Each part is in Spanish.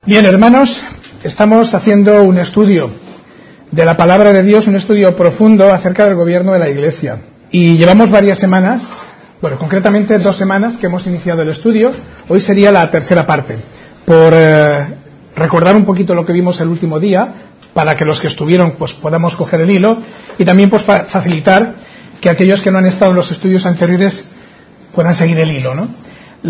Bien, hermanos, estamos haciendo un estudio de la palabra de Dios, un estudio profundo acerca del gobierno de la Iglesia. Y llevamos varias semanas, bueno, concretamente 2 semanas que hemos iniciado el estudio. Hoy sería la tercera parte. Por recordar un poquito lo que vimos el último día, para que los que estuvieron pues podamos coger el hilo, y también pues facilitar que aquellos que no han estado en los estudios anteriores puedan seguir el hilo, ¿no?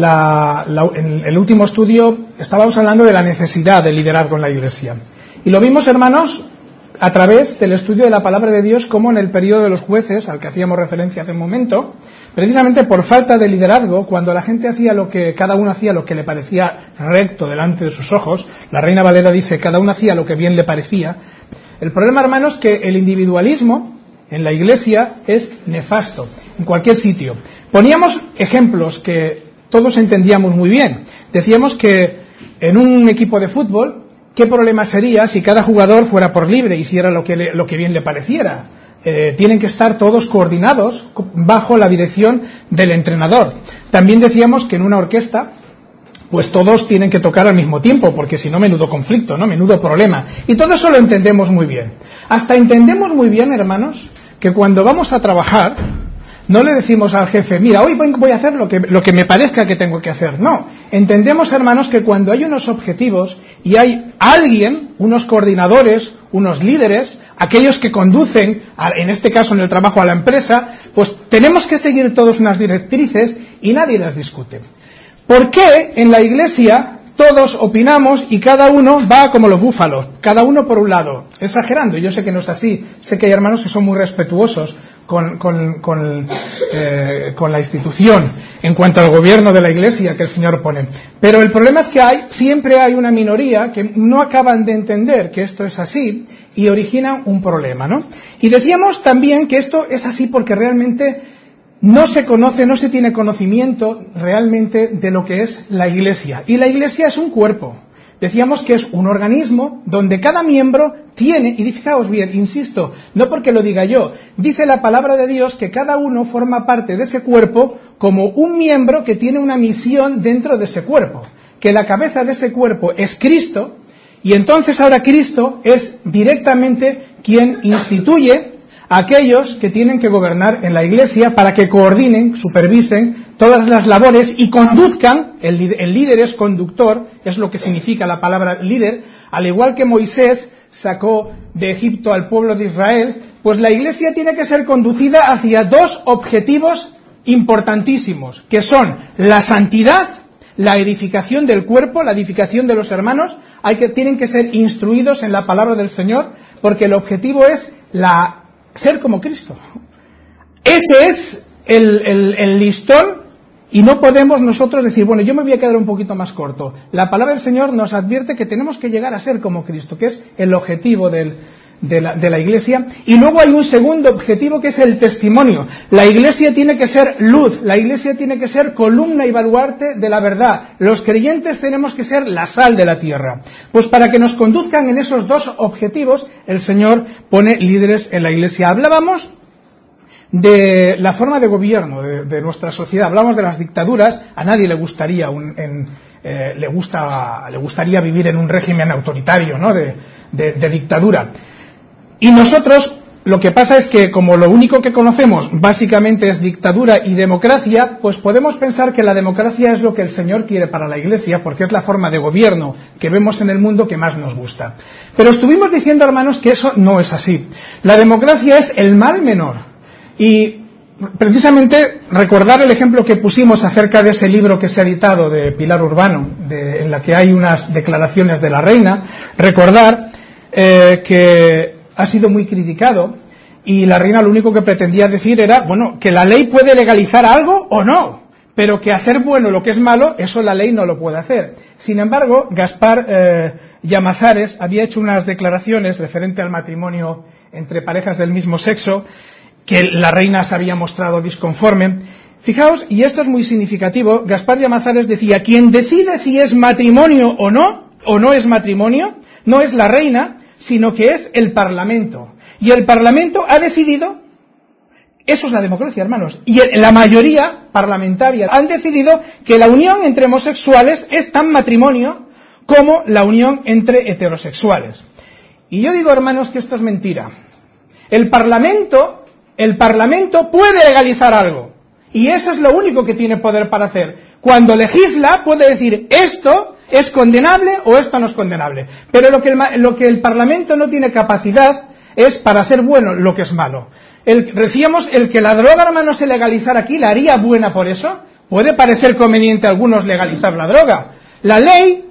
En el último estudio estábamos hablando de la necesidad de liderazgo en la Iglesia. Y lo vimos, hermanos, a través del estudio de la palabra de Dios, como en el periodo de los jueces, al que hacíamos referencia hace un momento, precisamente por falta de liderazgo, cuando la gente cada uno hacía lo que le parecía recto delante de sus ojos, la Reina Valera dice, cada uno hacía lo que bien le parecía. El problema, hermanos, es que el individualismo en la Iglesia es nefasto, en cualquier sitio. Poníamos ejemplos que todos entendíamos muy bien. Decíamos que en un equipo de fútbol, ¿qué problema sería si cada jugador fuera por libre, hiciera lo que bien le pareciera? Tienen que estar todos coordinados bajo la dirección del entrenador. También decíamos que en una orquesta, pues todos tienen que tocar al mismo tiempo, porque si no, menudo conflicto, ¿no? Menudo problema. Y todo eso lo entendemos muy bien. Hasta entendemos muy bien, hermanos, que cuando vamos a trabajar, no le decimos al jefe, mira, hoy voy a hacer lo que me parezca que tengo que hacer. No, entendemos, hermanos, que cuando hay unos objetivos y hay alguien, unos coordinadores, unos líderes, aquellos que conducen, en este caso en el trabajo a la empresa, pues tenemos que seguir todos unas directrices y nadie las discute. ¿Por qué en la Iglesia todos opinamos y cada uno va como los búfalos, cada uno por un lado? Exagerando, yo sé que no es así, sé que hay hermanos que son muy respetuosos con la institución en cuanto al gobierno de la Iglesia que el Señor pone. Pero el problema es que siempre hay una minoría que no acaban de entender que esto es así y origina un problema, ¿no? Y decíamos también que esto es así porque realmente no se conoce, no se tiene conocimiento realmente de lo que es la Iglesia. Y la Iglesia es un cuerpo. Decíamos que es un organismo donde cada miembro tiene, y fijaos bien, insisto, no porque lo diga yo, dice la palabra de Dios que cada uno forma parte de ese cuerpo como un miembro que tiene una misión dentro de ese cuerpo, que la cabeza de ese cuerpo es Cristo, y entonces ahora Cristo es directamente quien instituye a aquellos que tienen que gobernar en la Iglesia para que coordinen, supervisen todas las labores y conduzcan. El líder es conductor, es lo que significa la palabra líder. Al igual que Moisés sacó de Egipto al pueblo de Israel, pues la Iglesia tiene que ser conducida hacia 2 objetivos importantísimos, que son la santidad, la edificación del cuerpo, la edificación de los hermanos. Tienen que ser instruidos en la palabra del Señor, porque el objetivo es ser como Cristo. Ese es el listón, y no podemos nosotros decir, bueno, yo me voy a quedar un poquito más corto. La palabra del Señor nos advierte que tenemos que llegar a ser como Cristo, que es el objetivo de la Iglesia. Y luego hay un segundo objetivo, que es el testimonio. La Iglesia tiene que ser luz, la Iglesia tiene que ser columna y baluarte de la verdad. Los creyentes tenemos que ser la sal de la tierra. Pues para que nos conduzcan en esos 2 objetivos, el Señor pone líderes en la Iglesia. Hablábamos de la forma de gobierno de nuestra sociedad, hablamos de las dictaduras. A nadie le gustaría le gustaría vivir en un régimen autoritario, ¿no? de dictadura. Y nosotros, lo que pasa es que como lo único que conocemos básicamente es dictadura y democracia, pues podemos pensar que la democracia es lo que el Señor quiere para la Iglesia, porque es la forma de gobierno que vemos en el mundo que más nos gusta. Pero estuvimos diciendo, hermanos, que eso no es así. La democracia es el mal menor. Y precisamente recordar el ejemplo que pusimos acerca de ese libro que se ha editado de Pilar Urbano, en la que hay unas declaraciones de la reina, recordar que ha sido muy criticado, y la reina lo único que pretendía decir era, bueno, que la ley puede legalizar algo o no, pero que hacer bueno lo que es malo, eso la ley no lo puede hacer. Sin embargo, Gaspar Llamazares había hecho unas declaraciones referente al matrimonio entre parejas del mismo sexo, que la reina se había mostrado disconforme. Fijaos, y esto es muy significativo, Gaspar Llamazares decía, quien decide si es matrimonio o no es matrimonio, no es la reina, sino que es el Parlamento. Y el Parlamento ha decidido, eso es la democracia, hermanos, y la mayoría parlamentaria han decidido que la unión entre homosexuales es tan matrimonio como la unión entre heterosexuales. Y yo digo, hermanos, que esto es mentira. El Parlamento puede legalizar algo, y eso es lo único que tiene poder para hacer. Cuando legisla puede decir esto es condenable o esto no es condenable, pero lo que el Parlamento no tiene capacidad es para hacer bueno lo que es malo. Decíamos, el que la droga, hermano, se legalizara aquí, ¿la haría buena por eso? Puede parecer conveniente a algunos legalizar la droga. La ley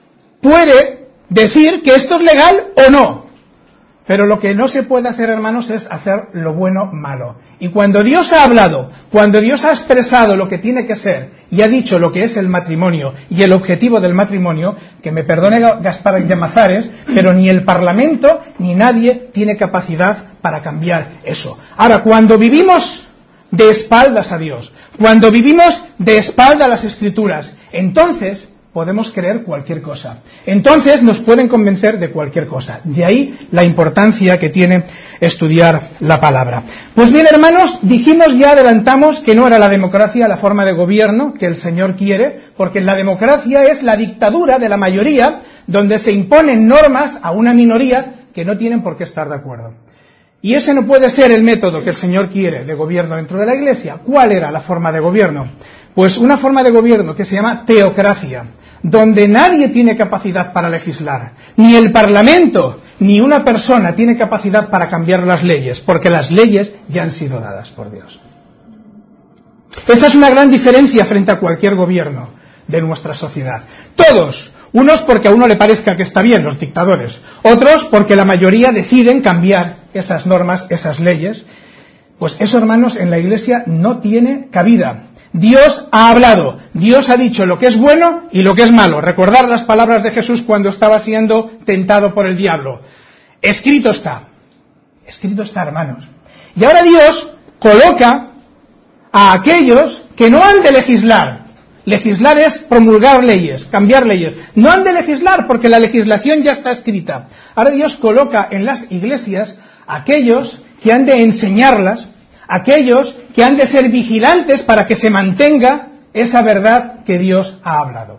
puede decir que esto es legal o no, pero lo que no se puede hacer, hermanos, es hacer lo bueno malo. Y cuando Dios ha hablado, cuando Dios ha expresado lo que tiene que ser y ha dicho lo que es el matrimonio y el objetivo del matrimonio, que me perdone Gaspar de Mazares, pero ni el Parlamento ni nadie tiene capacidad para cambiar eso. Ahora, cuando vivimos de espaldas a Dios, cuando vivimos de espaldas a las Escrituras, entonces podemos creer cualquier cosa. Entonces nos pueden convencer de cualquier cosa. De ahí la importancia que tiene estudiar la palabra. Pues bien, hermanos, adelantamos que no era la democracia la forma de gobierno que el Señor quiere, porque la democracia es la dictadura de la mayoría, donde se imponen normas a una minoría que no tienen por qué estar de acuerdo. Y ese no puede ser el método que el Señor quiere de gobierno dentro de la Iglesia. ¿Cuál era la forma de gobierno? Pues una forma de gobierno que se llama teocracia, donde nadie tiene capacidad para legislar, ni el Parlamento, ni una persona tiene capacidad para cambiar las leyes, porque las leyes ya han sido dadas por Dios. Esa es una gran diferencia frente a cualquier gobierno de nuestra sociedad. Todos, unos porque a uno le parezca que está bien, los dictadores, otros porque la mayoría deciden cambiar esas normas, esas leyes. Pues eso, hermanos, en la Iglesia no tiene cabida. Dios ha hablado, Dios ha dicho lo que es bueno y lo que es malo. Recordar las palabras de Jesús cuando estaba siendo tentado por el diablo. Escrito está, hermanos. Y ahora Dios coloca a aquellos que no han de legislar. Legislar es promulgar leyes, cambiar leyes. No han de legislar porque la legislación ya está escrita. Ahora Dios coloca en las iglesias a aquellos que han de enseñarlas, aquellos que han de ser vigilantes para que se mantenga esa verdad que Dios ha hablado.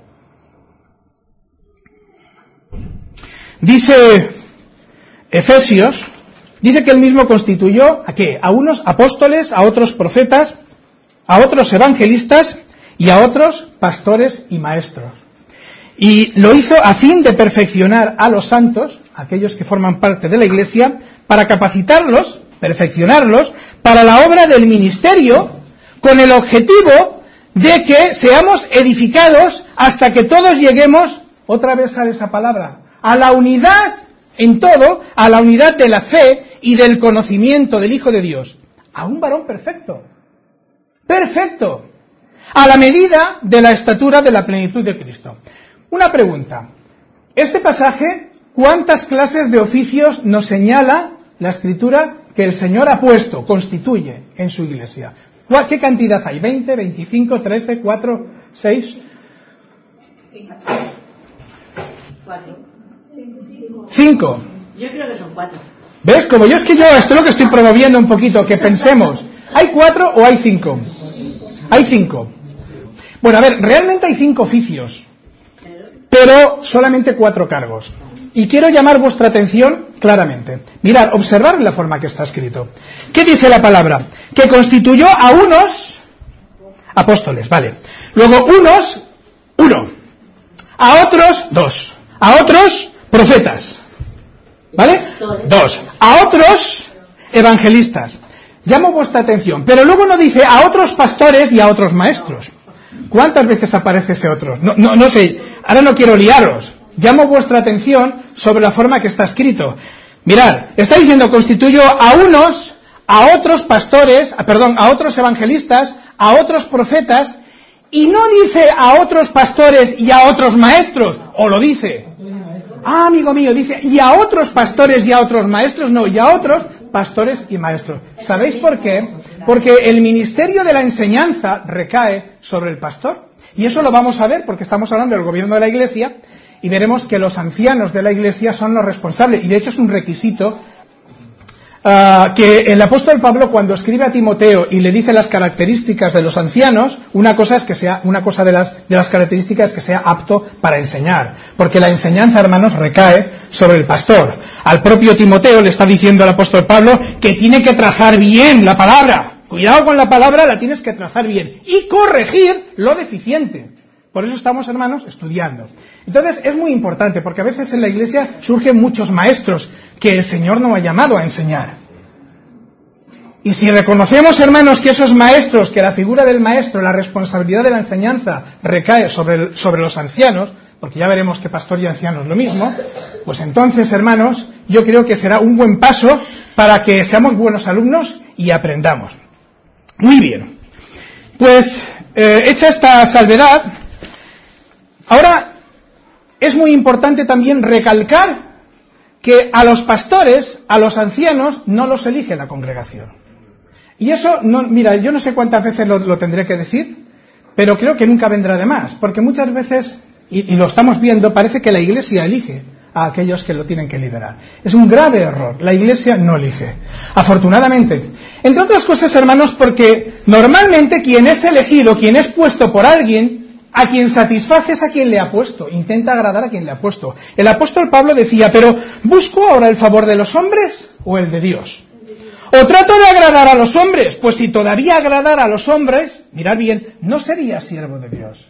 Dice Efesios, dice que él mismo constituyó ¿a qué? A unos apóstoles, a otros profetas, a otros evangelistas y a otros pastores y maestros. Y lo hizo a fin de perfeccionar a los santos, aquellos que forman parte de la Iglesia, para capacitarlos, perfeccionarlos, para la obra del ministerio, con el objetivo de que seamos edificados hasta que todos lleguemos, otra vez sale esa palabra, a la unidad en todo, a la unidad de la fe y del conocimiento del Hijo de Dios, a un varón perfecto, a la medida de la estatura de la plenitud de Cristo. Una pregunta, este pasaje, ¿cuántas clases de oficios nos señala la Escritura que el Señor ha puesto, constituye en su Iglesia? ¿Qué cantidad hay? ¿20, 25, 13, 4, 6? 5. Yo creo que son 4. ¿Ves? Como yo esto es lo que estoy promoviendo un poquito, que pensemos, ¿hay 4 o hay 5? Hay 5. Bueno, a ver, realmente hay 5 oficios, pero solamente 4 cargos. Y quiero llamar vuestra atención claramente. Mirad, observad la forma que está escrito. ¿Qué dice la palabra? Que constituyó a unos apóstoles, vale. Luego uno. A otros, 2. A otros, profetas. ¿Vale? 2. A otros, evangelistas. Llamo vuestra atención. Pero luego no dice a otros pastores y a otros maestros. ¿Cuántas veces aparece ese otros? No sé, ahora no quiero liaros. Llamo vuestra atención sobre la forma que está escrito. Mirad, está diciendo constituyó a unos, a otros pastores, a otros evangelistas, a otros profetas, y no dice a otros pastores y a otros maestros, o lo dice. Ah, amigo mío, dice, y a otros pastores y a otros maestros, no, y a otros pastores y maestros. ¿Sabéis por qué? Porque el ministerio de la enseñanza recae sobre el pastor. Y eso lo vamos a ver porque estamos hablando del gobierno de la Iglesia y veremos que los ancianos de la Iglesia son los responsables. Y de hecho es un requisito que el apóstol Pablo, cuando escribe a Timoteo y le dice las características de los ancianos, una cosa de las características es que sea apto para enseñar, porque la enseñanza, hermanos, recae sobre el pastor. Al propio Timoteo le está diciendo el apóstol Pablo que tiene que trazar bien la palabra. Cuidado con la palabra, la tienes que trazar bien y corregir lo deficiente. Por eso estamos, hermanos, estudiando. Entonces es muy importante, porque a veces en la iglesia surgen muchos maestros que el Señor no ha llamado a enseñar. Y si reconocemos, hermanos, que esos maestros, que la figura del maestro, la responsabilidad de la enseñanza recae sobre los ancianos, porque ya veremos que pastor y anciano es lo mismo, pues entonces, hermanos, yo creo que será un buen paso para que seamos buenos alumnos y aprendamos. Muy bien. Pues, hecha esta salvedad, ahora es muy importante también recalcar que a los pastores, a los ancianos, no los elige la congregación. Y eso, mira, yo no sé cuántas veces lo tendré que decir, pero creo que nunca vendrá de más, porque muchas veces, y lo estamos viendo, parece que la iglesia elige a aquellos que lo tienen que liderar. Es un grave error, la iglesia no elige. Afortunadamente, entre otras cosas, hermanos, porque normalmente quien es elegido, quien es puesto por alguien, a quien satisface es a quien le ha puesto, intenta agradar a quien le ha puesto. El apóstol Pablo decía, pero ¿busco ahora el favor de los hombres o el de Dios? ¿O trato de agradar a los hombres? Pues si todavía agradara a los hombres, mirad bien, no sería siervo de Dios.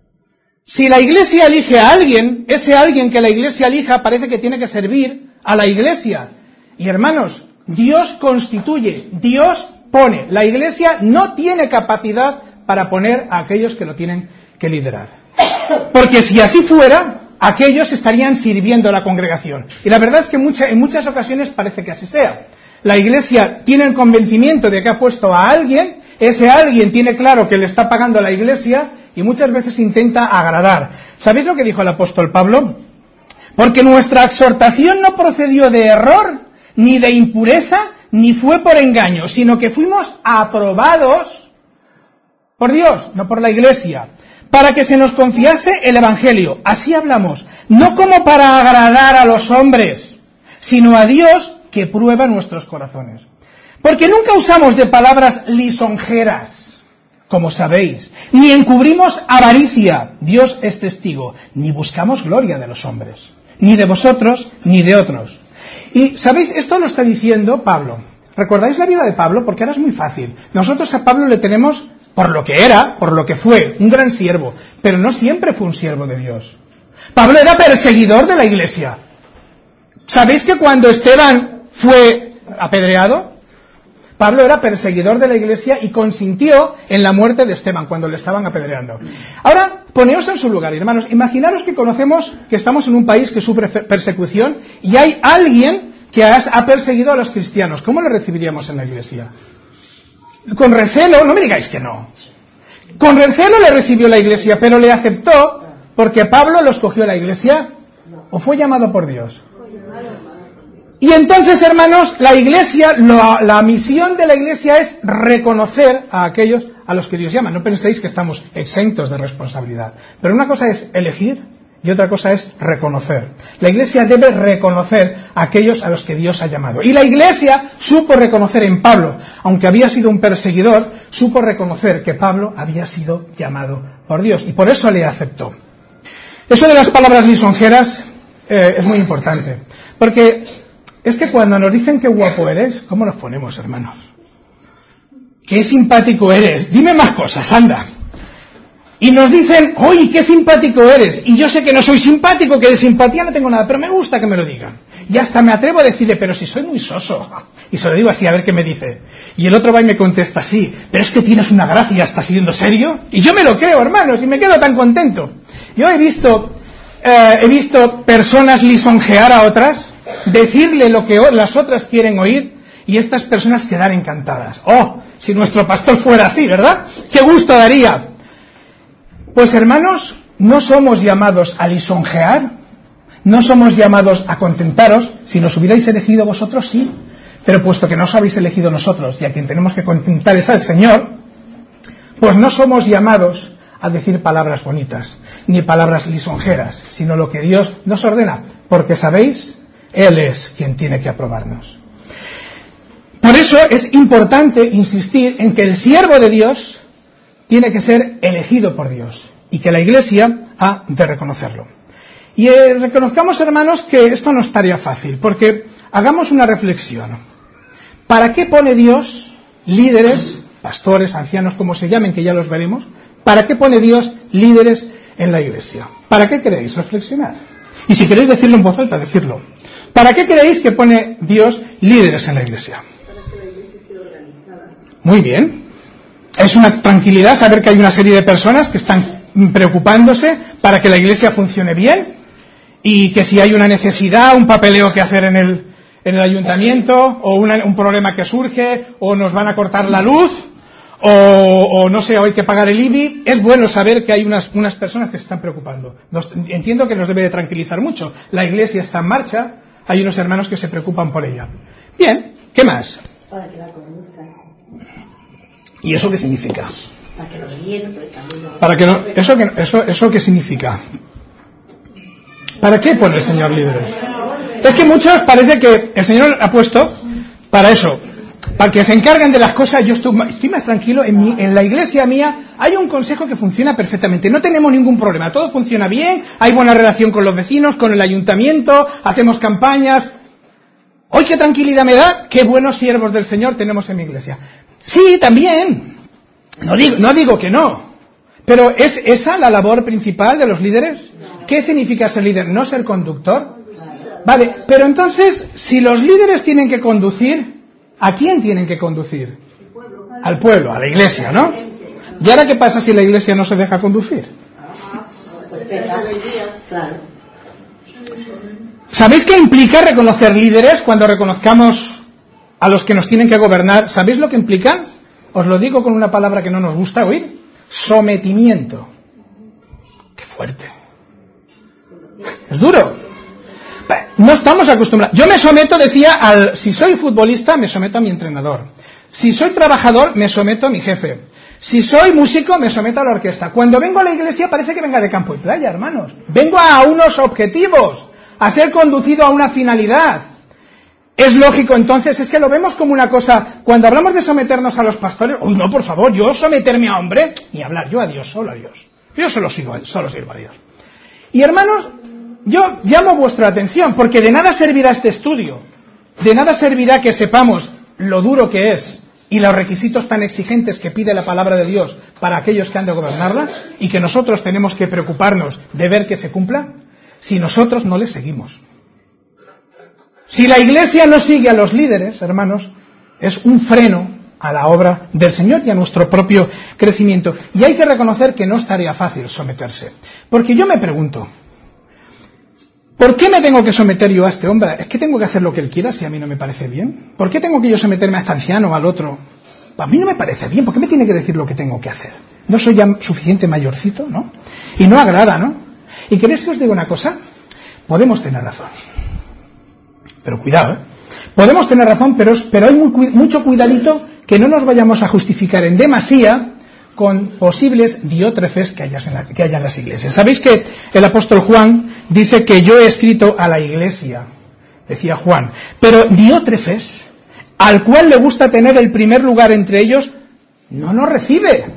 Si la iglesia elige a alguien, ese alguien que la iglesia elija parece que tiene que servir a la iglesia. Y hermanos, Dios constituye, Dios pone. La iglesia no tiene capacidad para poner a aquellos que lo tienen que liderar. Porque si así fuera, aquellos estarían sirviendo a la congregación. Y la verdad es que en muchas ocasiones parece que así sea. La iglesia tiene el convencimiento de que ha puesto a alguien, ese alguien tiene claro que le está pagando a la iglesia y muchas veces intenta agradar. ¿Sabéis lo que dijo el apóstol Pablo? Porque nuestra exhortación no procedió de error, ni de impureza, ni fue por engaño, sino que fuimos aprobados por Dios, no por la iglesia, para que se nos confiase el evangelio. Así hablamos, no como para agradar a los hombres, sino a Dios que prueba nuestros corazones. Porque nunca usamos de palabras lisonjeras, como sabéis, ni encubrimos avaricia, Dios es testigo, ni buscamos gloria de los hombres, ni de vosotros, ni de otros. Y, ¿sabéis? Esto lo está diciendo Pablo. ¿Recordáis la vida de Pablo? Porque ahora es muy fácil. Nosotros a Pablo le tenemos por lo que era, por lo que fue, un gran siervo, pero no siempre fue un siervo de Dios. Pablo era perseguidor de la iglesia. ¿Sabéis que cuando Esteban fue apedreado, Pablo era perseguidor de la iglesia y consintió en la muerte de Esteban cuando le estaban apedreando? Ahora, poneos en su lugar, hermanos. Imaginaros que estamos en un país que sufre persecución y hay alguien que ha perseguido a los cristianos. ¿Cómo le recibiríamos en la iglesia? Con recelo, no me digáis que no. Con recelo le recibió la iglesia, pero le aceptó porque Pablo lo escogió a la iglesia o fue llamado por Dios. Y entonces, hermanos, la iglesia, la misión de la iglesia es reconocer a aquellos a los que Dios llama. No penséis que estamos exentos de responsabilidad. Pero una cosa es elegir y otra cosa es reconocer. La iglesia debe reconocer a aquellos a los que Dios ha llamado. Y la iglesia supo reconocer en Pablo, aunque había sido un perseguidor, supo reconocer que Pablo había sido llamado por Dios. Y por eso le aceptó. Eso de las palabras lisonjeras es muy importante. Porque es que cuando nos dicen qué guapo eres, ¿cómo nos ponemos, hermanos? Qué simpático eres. Dime más cosas, anda. Y nos dicen, ¡oye, qué simpático eres! Y yo sé que no soy simpático, que de simpatía no tengo nada, pero me gusta que me lo digan. Y hasta me atrevo a decirle, pero si soy muy soso. Y se lo digo así, a ver qué me dice. Y el otro va y me contesta, sí, pero es que tienes una gracia, ¿estás siendo serio? Y yo me lo creo, hermanos, y me quedo tan contento. Yo he visto personas lisonjear a otras, decirle lo que las otras quieren oír, y estas personas quedar encantadas. ¡Oh! Si nuestro pastor fuera así, ¿verdad? ¡Qué gusto daría! Pues hermanos, no somos llamados a lisonjear, no somos llamados a contentaros. Si nos hubierais elegido vosotros, sí, pero puesto que no os habéis elegido nosotros y a quien tenemos que contentar es al Señor, pues no somos llamados a decir palabras bonitas, ni palabras lisonjeras, sino lo que Dios nos ordena, porque sabéis, Él es quien tiene que aprobarnos. Por eso es importante insistir en que el siervo de Dios tiene que ser elegido por Dios y que la Iglesia ha de reconocerlo. Y reconozcamos, hermanos, que esto no es tarea fácil, porque hagamos una reflexión. ¿Para qué pone Dios líderes, pastores, ancianos, como se llamen, que ya los veremos? ¿Para qué pone Dios líderes en la Iglesia? ¿Para qué queréis reflexionar? Y si queréis decirlo en voz alta, decirlo. ¿Para qué creéis que pone Dios líderes en la Iglesia? Para que la Iglesia esté organizada. Muy bien. Es una tranquilidad saber que hay una serie de personas que están preocupándose para que la Iglesia funcione bien y que si hay una necesidad, un papeleo que hacer en el ayuntamiento o un problema que surge o nos van a cortar la luz o no sé, o hay que pagar el IBI, es bueno saber que hay unas personas que se están preocupando. Entiendo que nos debe de tranquilizar mucho. La Iglesia está en marcha, hay unos hermanos que se preocupan por ella. Bien, ¿qué más? Para que la conduzcan. ¿Y eso qué significa? Para que lo guíen por el camino. Para que no, ¿eso qué significa? ¿Para qué pone el Señor líderes? Es que muchos parece que el Señor ha puesto para eso, para que se encarguen de las cosas. Yo estoy más tranquilo. En la iglesia mía hay un consejo que funciona perfectamente. No tenemos ningún problema. Todo funciona bien. Hay buena relación con los vecinos, con el ayuntamiento. Hacemos campañas. ¡Hoy qué tranquilidad me da! ¡Qué buenos siervos del Señor tenemos en mi iglesia! Sí, también. No digo que no. Pero ¿es esa la labor principal de los líderes? ¿Qué significa ser líder? ¿No ser conductor? Vale, pero entonces, si los líderes tienen que conducir, ¿a quién tienen que conducir? Al pueblo, a la iglesia, ¿no? ¿Y ahora qué pasa si la iglesia no se deja conducir? ¿Sabéis qué implica reconocer líderes cuando reconozcamos a los que nos tienen que gobernar? ¿Sabéis lo que implican? Os lo digo con una palabra que no nos gusta oír. Sometimiento. ¡Qué fuerte! Es duro. No estamos acostumbrados. Yo me someto, si soy futbolista, me someto a mi entrenador. Si soy trabajador, me someto a mi jefe. Si soy músico, me someto a la orquesta. Cuando vengo a la iglesia parece que venga de campo y playa, hermanos. Vengo a unos objetivos, a ser conducido a una finalidad. Es lógico, entonces, es que lo vemos como una cosa. Cuando hablamos de someternos a los pastores, uy, no, por favor, yo someterme a hombre, ni hablar, yo a Dios, solo a Dios. Yo solo sirvo a Dios. Y hermanos, yo llamo vuestra atención, porque de nada servirá este estudio, de nada servirá que sepamos lo duro que es y los requisitos tan exigentes que pide la palabra de Dios para aquellos que han de gobernarla, y que nosotros tenemos que preocuparnos de ver que se cumpla, si nosotros no le seguimos. Si la Iglesia no sigue a los líderes, hermanos, es un freno a la obra del Señor y a nuestro propio crecimiento. Y hay que reconocer que no es tarea fácil someterse. Porque yo me pregunto, ¿por qué me tengo que someter yo a este hombre? ¿Es que tengo que hacer lo que él quiera si a mí no me parece bien? ¿Por qué tengo que yo someterme a este anciano o al otro? A mí no me parece bien. ¿Por qué me tiene que decir lo que tengo que hacer? ¿No soy ya suficiente mayorcito, no? Y no agrada, ¿no? ¿Y queréis que os diga una cosa? Podemos tener razón. Pero cuidado, ¿eh? Podemos tener razón, pero hay mucho cuidadito que no nos vayamos a justificar en demasía con posibles diótrefes que haya en las iglesias. ¿Sabéis que el apóstol Juan dice que yo he escrito a la iglesia? Decía Juan. Pero diótrefes, al cual le gusta tener el primer lugar entre ellos, no nos recibe.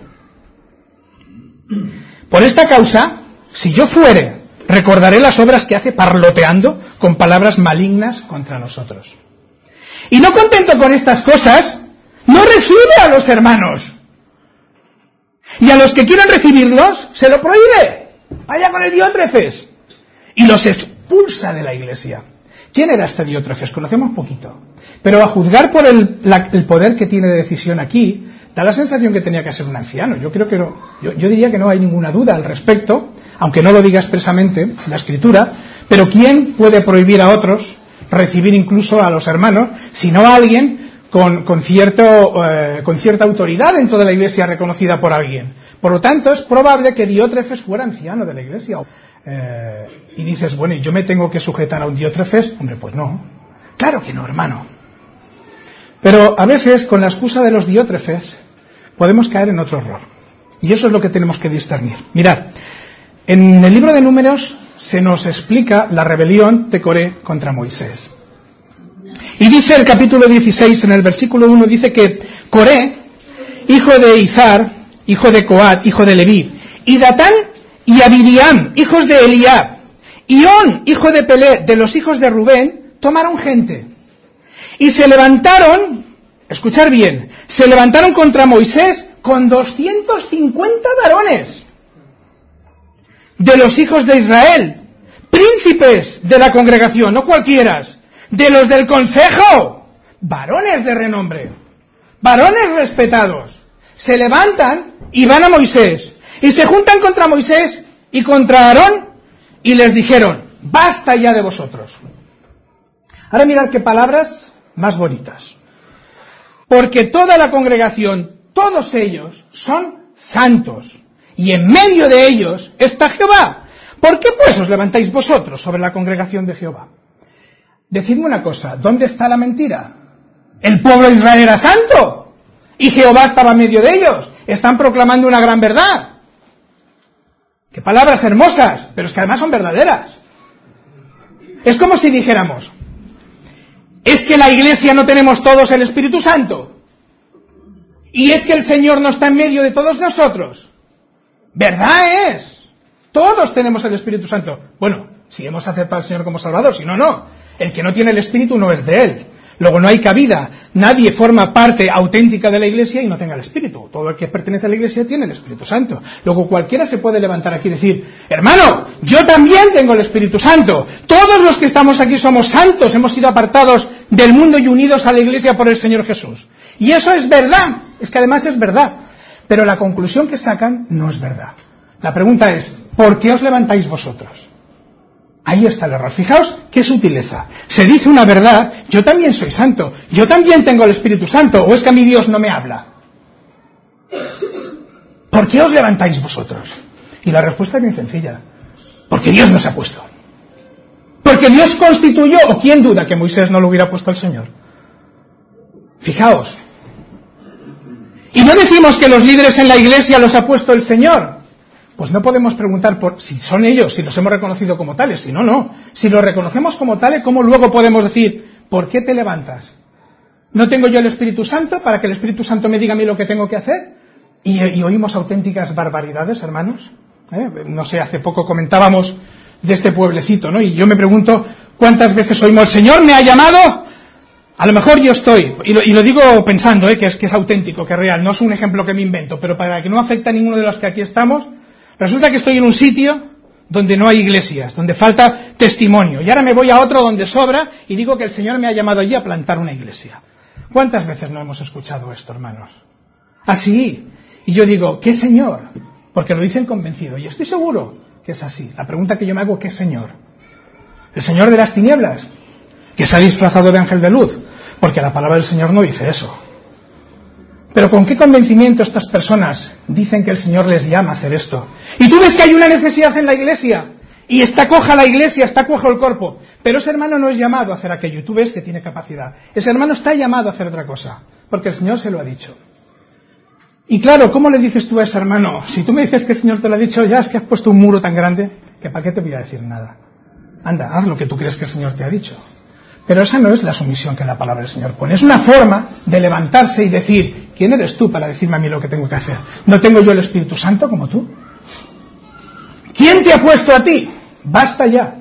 Por esta causa, si yo fuere, recordaré las obras que hace parloteando con palabras malignas contra nosotros. Y no contento con estas cosas, no recibe a los hermanos. Y a los que quieran recibirlos, se lo prohíbe. Vaya con el diótrefes. Y los expulsa de la iglesia. ¿Quién era este diótrefes? Conocemos poquito. Pero a juzgar por el poder que tiene de decisión aquí, da la sensación que tenía que ser un anciano. Yo creo que no. Yo diría que no hay ninguna duda al respecto, aunque no lo diga expresamente la Escritura. Pero ¿quién puede prohibir a otros recibir incluso a los hermanos, sino a alguien con cierta autoridad dentro de la iglesia reconocida por alguien? Por lo tanto, es probable que Diótrefes fuera anciano de la iglesia. Y dices, bueno, ¿y yo me tengo que sujetar a un Diótrefes? Hombre, pues no. Claro que no, hermano. Pero a veces, con la excusa de los Diótrefes, podemos caer en otro error. Y eso es lo que tenemos que discernir. Mirad, en el libro de Números se nos explica la rebelión de Coré contra Moisés. Y dice el capítulo 16, en el versículo 1, dice que Coré, hijo de Izar, hijo de Coat, hijo de Leví, y Datán y Abiriam, hijos de Eliab, y On, hijo de Pelé, de los hijos de Rubén, tomaron gente. Y se levantaron, escuchar bien, se levantaron contra Moisés con 250 varones de los hijos de Israel, príncipes de la congregación, no cualquieras, de los del consejo, varones de renombre, varones respetados, se levantan y van a Moisés, y se juntan contra Moisés y contra Aarón, y les dijeron, basta ya de vosotros. Ahora mirad qué palabras más bonitas. Porque toda la congregación, todos ellos, son santos, y en medio de ellos está Jehová. ¿Por qué pues os levantáis vosotros sobre la congregación de Jehová? Decidme una cosa, ¿dónde está la mentira? El pueblo de Israel era santo, y Jehová estaba en medio de ellos. Están proclamando una gran verdad. Qué palabras hermosas, pero es que además son verdaderas. Es como si dijéramos, es que la iglesia no tenemos todos el Espíritu Santo, y es que el Señor no está en medio de todos nosotros. Verdad es, todos tenemos el Espíritu Santo. Bueno, si hemos aceptado al Señor como Salvador, si no, no. El que no tiene el Espíritu no es de Él. Luego no hay cabida. Nadie forma parte auténtica de la Iglesia y no tenga el Espíritu. Todo el que pertenece a la Iglesia tiene el Espíritu Santo. Luego cualquiera se puede levantar aquí y decir, hermano, yo también tengo el Espíritu Santo. Todos los que estamos aquí somos santos, hemos sido apartados del mundo y unidos a la Iglesia por el Señor Jesús. Y eso es verdad. Es que además es verdad. Pero la conclusión que sacan no es verdad. La pregunta es, ¿por qué os levantáis vosotros? Ahí está el error. Fijaos qué sutileza. Se dice una verdad, yo también soy santo, yo también tengo el Espíritu Santo, o es que a mí Dios no me habla. ¿Por qué os levantáis vosotros? Y la respuesta es bien sencilla. Porque Dios nos ha puesto. Porque Dios constituyó, o quién duda que Moisés no lo hubiera puesto al Señor. Fijaos. Y no decimos que los líderes en la iglesia los ha puesto el Señor. Pues no podemos preguntar por si son ellos, si los hemos reconocido como tales, si no, no. Si los reconocemos como tales, ¿cómo luego podemos decir, ¿por qué te levantas? ¿No tengo yo el Espíritu Santo para que el Espíritu Santo me diga a mí lo que tengo que hacer? Y oímos auténticas barbaridades, hermanos. No sé, hace poco comentábamos de este pueblecito, ¿no? Y yo me pregunto, ¿cuántas veces oímos, el Señor me ha llamado? A lo mejor yo estoy, y lo digo pensando, que es auténtico, que es real, no es un ejemplo que me invento, pero para que no afecte a ninguno de los que aquí estamos, resulta que estoy en un sitio donde no hay iglesias, donde falta testimonio. Y ahora me voy a otro donde sobra y digo que el Señor me ha llamado allí a plantar una iglesia. ¿Cuántas veces no hemos escuchado esto, hermanos? Así. Y yo digo, ¿qué Señor? Porque lo dicen convencido. Y estoy seguro que es así. La pregunta que yo me hago, ¿qué Señor? ¿El Señor de las tinieblas? ¿Que se ha disfrazado de ángel de luz? Porque la palabra del Señor no dice eso. Pero ¿con qué convencimiento estas personas dicen que el Señor les llama a hacer esto? Y tú ves que hay una necesidad en la iglesia, y está coja la iglesia, está cojo el cuerpo, pero ese hermano no es llamado a hacer aquello, y tú ves que tiene capacidad. Ese hermano está llamado a hacer otra cosa, porque el Señor se lo ha dicho. Y claro, ¿cómo le dices tú a ese hermano? Si tú me dices que el Señor te lo ha dicho, ya es que has puesto un muro tan grande, que ¿para qué te voy a decir nada? Anda, haz lo que tú crees que el Señor te ha dicho. Pero esa no es la sumisión que la palabra del Señor pone. Es una forma de levantarse y decir, ¿quién eres tú para decirme a mí lo que tengo que hacer? ¿No tengo yo el Espíritu Santo como tú? ¿Quién te ha puesto a ti? Basta ya.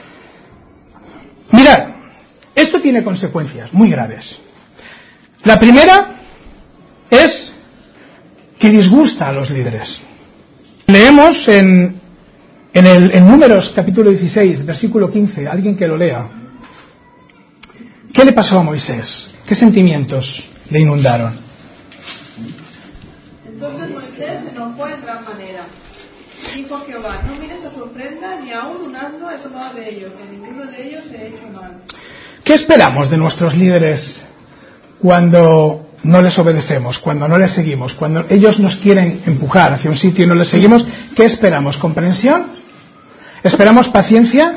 Mirad, esto tiene consecuencias muy graves. La primera es que disgusta a los líderes. Leemos en Números capítulo 16, versículo 15, alguien que lo lea. ¿Qué le pasó a Moisés? ¿Qué sentimientos le inundaron? Entonces Moisés se enojó en gran manera. Dijo Jehová, no mires a su ofrenda, ni aun un asno he tomado de ellos, que ninguno de ellos he hecho mal. ¿Qué esperamos de nuestros líderes cuando no les obedecemos, cuando no les seguimos, cuando ellos nos quieren empujar hacia un sitio y no les seguimos? ¿Qué esperamos? ¿Comprensión? ¿Esperamos paciencia?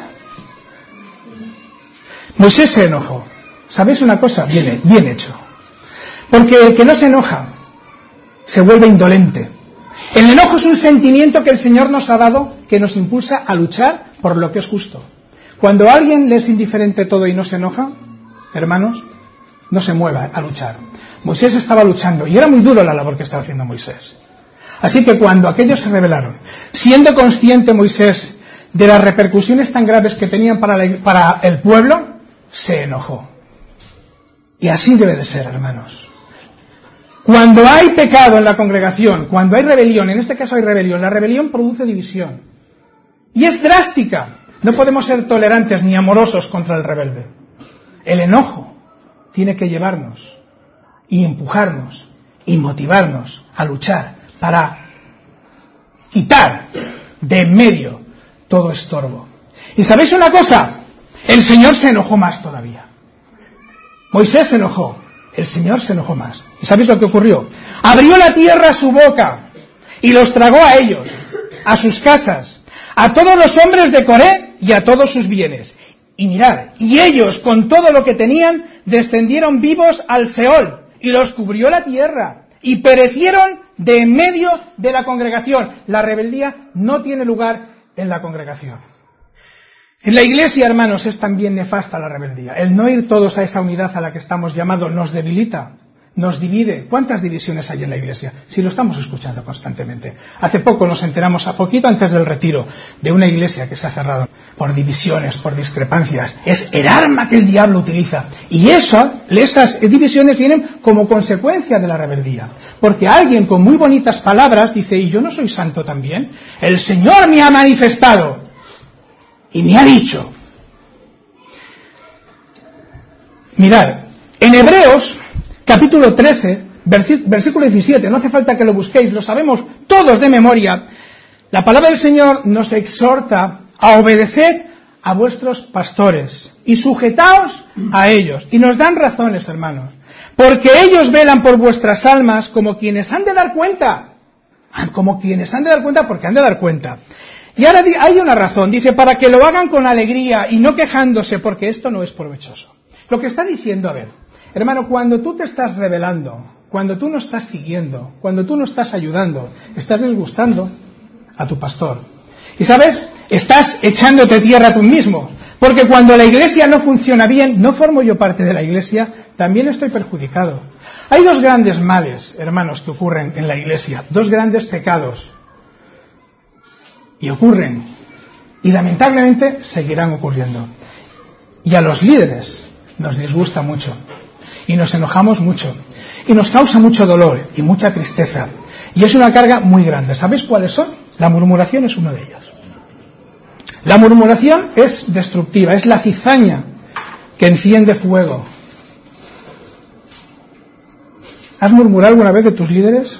Moisés se enojó. ¿Sabéis una cosa? Bien hecho. Porque el que no se enoja se vuelve indolente. El enojo es un sentimiento que el Señor nos ha dado que nos impulsa a luchar por lo que es justo. Cuando a alguien le es indiferente todo y no se enoja, hermanos, no se mueva a luchar. Moisés estaba luchando y era muy duro la labor que estaba haciendo Moisés. Así que cuando aquellos se rebelaron, siendo consciente Moisés de las repercusiones tan graves que tenían para el pueblo, se enojó. Y así debe de ser, hermanos. Cuando hay pecado en la congregación, cuando hay rebelión, en este caso hay rebelión, la rebelión produce división. Y es drástica. No podemos ser tolerantes ni amorosos contra el rebelde. El enojo tiene que llevarnos y empujarnos y motivarnos a luchar para quitar de en medio todo estorbo. ¿Y sabéis una cosa? El Señor se enojó más todavía. Moisés se enojó, el Señor se enojó más. ¿Y sabéis lo que ocurrió? Abrió la tierra su boca y los tragó a ellos, a sus casas, a todos los hombres de Coré y a todos sus bienes. Y mirad, y ellos con todo lo que tenían descendieron vivos al Seol y los cubrió la tierra y perecieron de en medio de la congregación. La rebeldía no tiene lugar en la congregación. En la iglesia, hermanos, es también nefasta la rebeldía. El no ir todos a esa unidad a la que estamos llamados nos debilita, nos divide. ¿Cuántas divisiones hay en la iglesia? Si lo estamos escuchando constantemente. Hace poco nos enteramos, a poquito antes del retiro, de una iglesia que se ha cerrado por divisiones, por discrepancias. Es el arma que el diablo utiliza. Y esas divisiones vienen como consecuencia de la rebeldía. Porque alguien con muy bonitas palabras dice, ¿y yo no soy santo también? El Señor me ha manifestado y me ha dicho. Mirad, en Hebreos capítulo 13, versículo 17, no hace falta que lo busquéis, lo sabemos todos de memoria. La palabra del Señor nos exhorta a obedecer a vuestros pastores y sujetaos a ellos. Y nos dan razones, hermanos, porque ellos velan por vuestras almas como quienes han de dar cuenta. Como quienes han de dar cuenta porque han de dar cuenta. Y ahora hay una razón, dice, para que lo hagan con alegría y no quejándose, porque esto no es provechoso. Lo que está diciendo, a ver, hermano, cuando tú te estás rebelando, cuando tú no estás siguiendo, cuando tú no estás ayudando, estás disgustando a tu pastor. Y ¿sabes? Estás echándote tierra tú mismo. Porque cuando la iglesia no funciona bien, no formo yo parte de la iglesia, también estoy perjudicado. Hay dos grandes males, hermanos, que ocurren en la iglesia. Dos grandes pecados. Y ocurren. Y lamentablemente seguirán ocurriendo. Y a los líderes nos disgusta mucho. Y nos enojamos mucho. Y nos causa mucho dolor y mucha tristeza. Y es una carga muy grande. ¿Sabéis cuáles son? La murmuración es uno de ellos. La murmuración es destructiva, es la cizaña que enciende fuego. ¿Has murmurado alguna vez de tus líderes?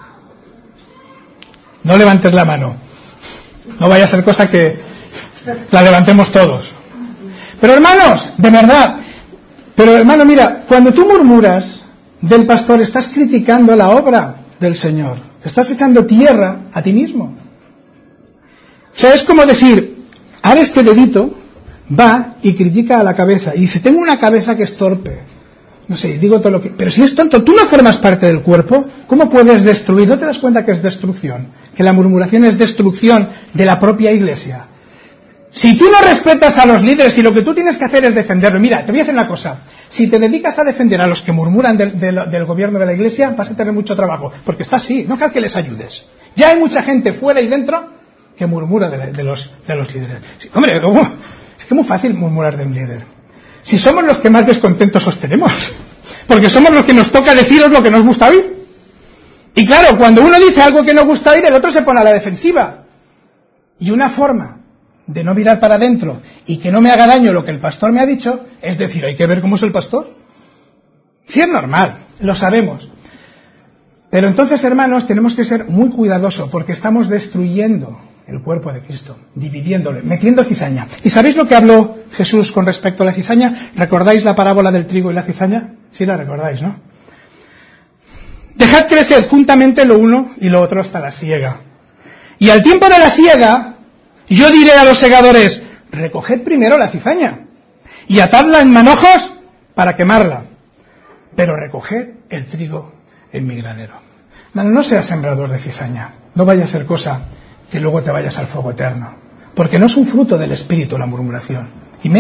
No levantes la mano. No vaya a ser cosa que la levantemos todos. Pero hermanos, de verdad, pero hermano, mira, cuando tú murmuras del pastor, estás criticando la obra del Señor. Estás echando tierra a ti mismo. O sea, es como decir, ahora este dedito va y critica a la cabeza y dice, tengo una cabeza que es torpe. No sé, digo todo lo que... Pero si es tonto, tú no formas parte del cuerpo, ¿cómo puedes destruir? ¿No te das cuenta que es destrucción? Que la murmuración es destrucción de la propia iglesia. Si tú no respetas a los líderes y lo que tú tienes que hacer es defenderlo, mira, te voy a hacer una cosa. Si te dedicas a defender a los que murmuran del gobierno de la iglesia, vas a tener mucho trabajo, porque está así, no creo que les ayudes. Ya hay mucha gente fuera y dentro que murmura de los líderes. Sí, hombre, es que es muy fácil murmurar de un líder. Si somos los que más descontentos os tenemos, porque somos los que nos toca deciros lo que nos gusta oír. Y claro, cuando uno dice algo que no gusta oír, el otro se pone a la defensiva. Y una forma de no mirar para adentro y que no me haga daño lo que el pastor me ha dicho, es decir, hay que ver cómo es el pastor. Sí, es normal, lo sabemos. Pero entonces, hermanos, tenemos que ser muy cuidadosos porque estamos destruyendo el cuerpo de Cristo, dividiéndole, metiendo cizaña. ¿Y sabéis lo que habló Jesús con respecto a la cizaña? ¿Recordáis la parábola del trigo y la cizaña? Sí la recordáis, ¿no? Dejad crecer juntamente lo uno y lo otro hasta la siega. Y al tiempo de la siega, yo diré a los segadores, recoged primero la cizaña y atadla en manojos para quemarla, pero recoged el trigo en mi granero. No seas sembrador de cizaña, no vaya a ser cosa que luego te vayas al fuego eterno, porque no es un fruto del espíritu la murmuración, y menos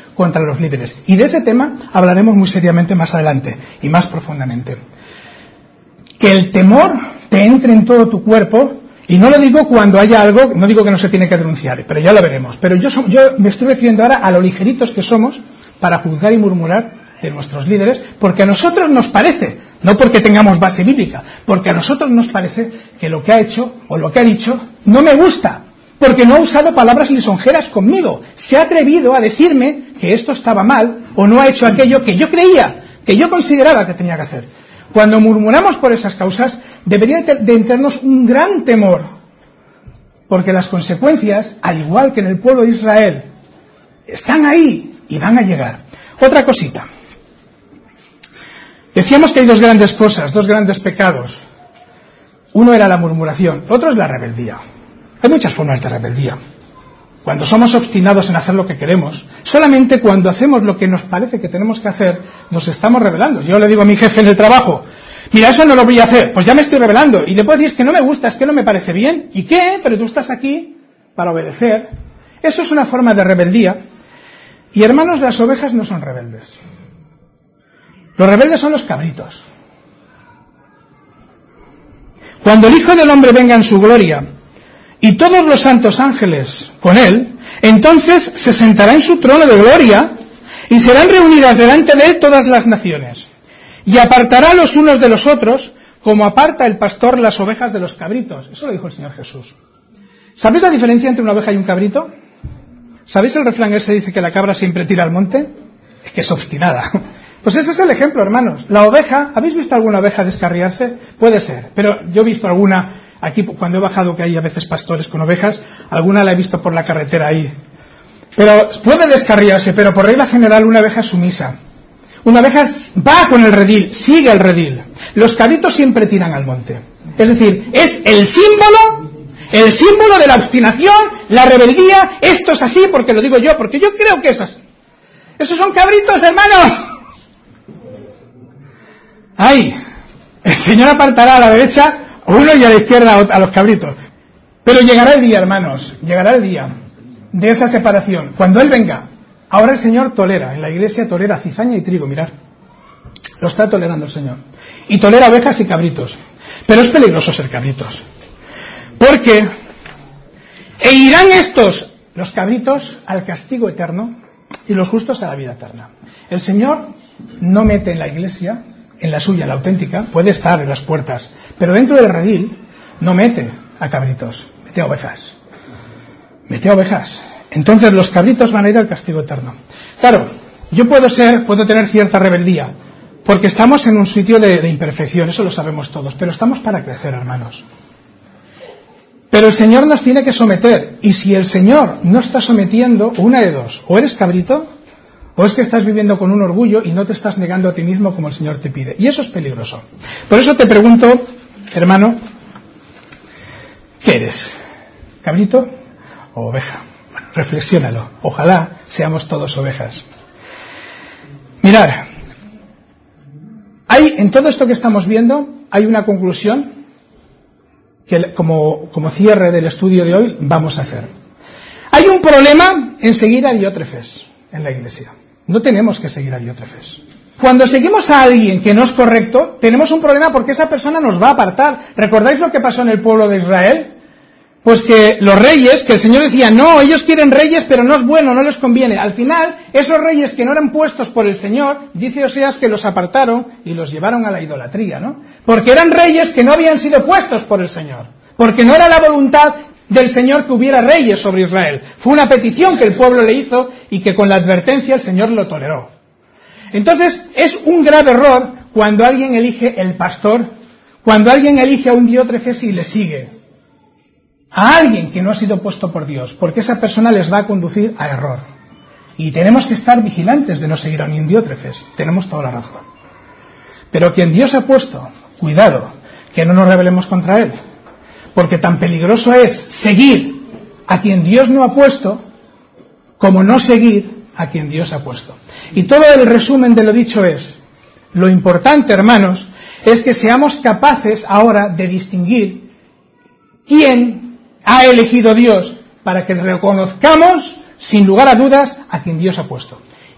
contra los líderes. Y de ese tema hablaremos muy seriamente más adelante y más profundamente. Que el temor te entre en todo tu cuerpo, y no lo digo cuando haya algo, no digo que no se tiene que denunciar, pero ya lo veremos. Pero yo me estoy refiriendo ahora a lo ligeritos que somos para juzgar y murmurar de nuestros líderes, porque a nosotros nos parece, no porque tengamos base bíblica, porque a nosotros nos parece que lo que ha hecho o lo que ha dicho no me gusta, porque no ha usado palabras lisonjeras conmigo, se ha atrevido a decirme que esto estaba mal o no ha hecho aquello que yo creía, que yo consideraba que tenía que hacer. Cuando murmuramos por esas causas, debería de entrarnos un gran temor, porque las consecuencias, al igual que en el pueblo de Israel, están ahí y van a llegar. Otra cosita. Decíamos que hay dos grandes cosas, dos grandes pecados. Uno era la murmuración, otro es la rebeldía. Hay muchas formas de rebeldía. Cuando somos obstinados en hacer lo que queremos, solamente cuando hacemos lo que nos parece que tenemos que hacer, nos estamos rebelando. Yo le digo a mi jefe en el trabajo, mira, eso no lo voy a hacer, pues ya me estoy rebelando. Y le puedo decir, es que no me gusta, es que no me parece bien. ¿Y qué? Pero tú estás aquí para obedecer. Eso es una forma de rebeldía. Y hermanos, las ovejas no son rebeldes. Los rebeldes son los cabritos. Cuando el Hijo del Hombre venga en su gloria y todos los santos ángeles con él, entonces se sentará en su trono de gloria y serán reunidas delante de él todas las naciones. Y apartará los unos de los otros como aparta el pastor las ovejas de los cabritos. Eso lo dijo el Señor Jesús. ¿Sabéis la diferencia entre una oveja y un cabrito? ¿Sabéis el refrán ese dice que la cabra siempre tira al monte? Es que es obstinada. Pues ese es el ejemplo, hermanos. La oveja, ¿habéis visto alguna oveja descarriarse? Puede ser, pero yo he visto alguna, aquí cuando he bajado, que hay a veces pastores con ovejas, alguna la he visto por la carretera ahí. Pero puede descarriarse, pero por regla general una oveja es sumisa. Una oveja va con el redil, sigue el redil. Los cabritos siempre tiran al monte. Es decir, es el símbolo de la obstinación, la rebeldía. Esto es así porque lo digo yo, porque yo creo que es así. Esos son cabritos, hermanos. ¡Ay! El Señor apartará a la derecha uno y a la izquierda a los cabritos. Pero llegará el día, hermanos, llegará el día de esa separación. Cuando Él venga, ahora el Señor tolera, en la iglesia tolera cizaña y trigo, mirad. Lo está tolerando el Señor. Y tolera ovejas y cabritos. Pero es peligroso ser cabritos. Porque irán los cabritos, al castigo eterno y los justos a la vida eterna. El Señor no mete en la iglesia, en la suya, la auténtica, puede estar en las puertas, pero dentro del redil no mete a cabritos, mete a ovejas. Mete a ovejas. Entonces los cabritos van a ir al castigo eterno. Claro, yo puedo tener cierta rebeldía, porque estamos en un sitio de imperfección, eso lo sabemos todos, pero estamos para crecer, hermanos. Pero el Señor nos tiene que someter, y si el Señor no está sometiendo, una de dos, o eres cabrito, o es que estás viviendo con un orgullo y no te estás negando a ti mismo como el Señor te pide. Y eso es peligroso. Por eso te pregunto, hermano, ¿qué eres? ¿Cabrito o oveja? Bueno, reflexiónalo. Ojalá seamos todos ovejas. Mirad, en todo esto que estamos viendo, hay una conclusión que como cierre del estudio de hoy vamos a hacer. Hay un problema en seguir a Diótrefes en la iglesia. No tenemos que seguir a Diótrefes. Cuando seguimos a alguien que no es correcto, tenemos un problema porque esa persona nos va a apartar. ¿Recordáis lo que pasó en el pueblo de Israel? Pues que los reyes, que el Señor decía, no, ellos quieren reyes, pero no es bueno, no les conviene. Al final, esos reyes que no eran puestos por el Señor, dice Oseas que los apartaron y los llevaron a la idolatría, ¿no? Porque eran reyes que no habían sido puestos por el Señor. Porque no era la voluntad del Señor que hubiera reyes sobre Israel. Fue una petición que el pueblo le hizo y que con la advertencia el Señor lo toleró. Entonces, es un grave error cuando alguien elige el pastor, cuando alguien elige a un Diótrefes y le sigue. A alguien que no ha sido puesto por Dios, porque esa persona les va a conducir a error. Y tenemos que estar vigilantes de no seguir a un Diótrefes. Tenemos toda la razón. Pero quien Dios ha puesto, cuidado, que no nos rebelemos contra él. Porque tan peligroso es seguir a quien Dios no ha puesto, como no seguir a quien Dios ha puesto. Y todo el resumen de lo dicho es, lo importante, hermanos, es que seamos capaces ahora de distinguir quién ha elegido Dios para que reconozcamos, sin lugar a dudas, a quien Dios ha puesto.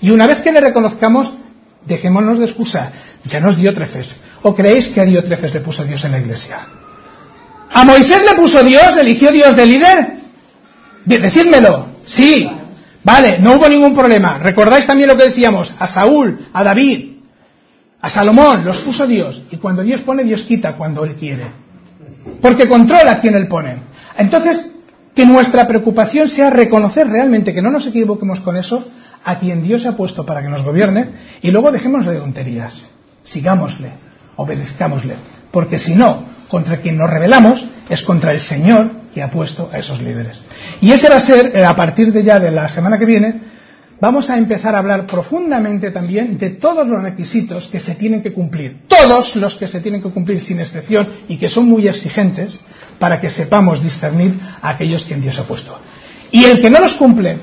Y una vez que le reconozcamos, dejémonos de excusa. Ya no es Diótrefes. ¿O creéis que a Diótrefes le puso Dios en la iglesia? ¿A Moisés le puso Dios? ¿Le eligió Dios de líder? Decídmelo. Sí. Vale, no hubo ningún problema. ¿Recordáis también lo que decíamos? A Saúl, a David, a Salomón, los puso Dios. Y cuando Dios pone, Dios quita cuando Él quiere. Porque controla a quien Él pone. Entonces, que nuestra preocupación sea reconocer realmente, que no nos equivoquemos con eso, a quien Dios ha puesto para que nos gobierne, y luego dejemos de tonterías. Sigámosle, obedezcámosle. Porque si no, contra quien nos rebelamos es contra el Señor que ha puesto a esos líderes. Y ese va a ser, a partir de ya de la semana que viene, vamos a empezar a hablar profundamente también de todos los requisitos que se tienen que cumplir, todos los que se tienen que cumplir sin excepción y que son muy exigentes para que sepamos discernir a aquellos que Dios ha puesto. Y el que no los cumple,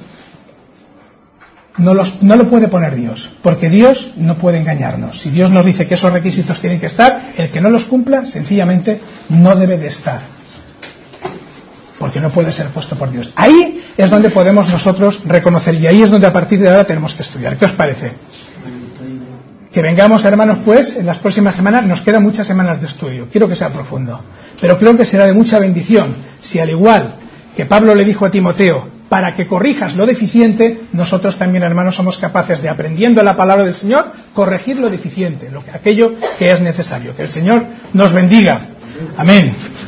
no lo puede poner Dios, porque Dios no puede engañarnos. Si Dios nos dice que esos requisitos tienen que estar, el que no los cumpla, sencillamente no debe de estar, porque no puede ser puesto por Dios. Ahí es donde podemos nosotros reconocer, y ahí es donde a partir de ahora tenemos que estudiar. ¿Qué os parece? Que vengamos, hermanos, pues, en las próximas semanas. Nos quedan muchas semanas de estudio. Quiero que sea profundo, pero creo que será de mucha bendición si, al igual que Pablo le dijo a Timoteo, para que corrijas lo deficiente, nosotros también, hermanos, somos capaces de, aprendiendo la palabra del Señor, corregir lo deficiente, aquello que es necesario. Que el Señor nos bendiga. Amén.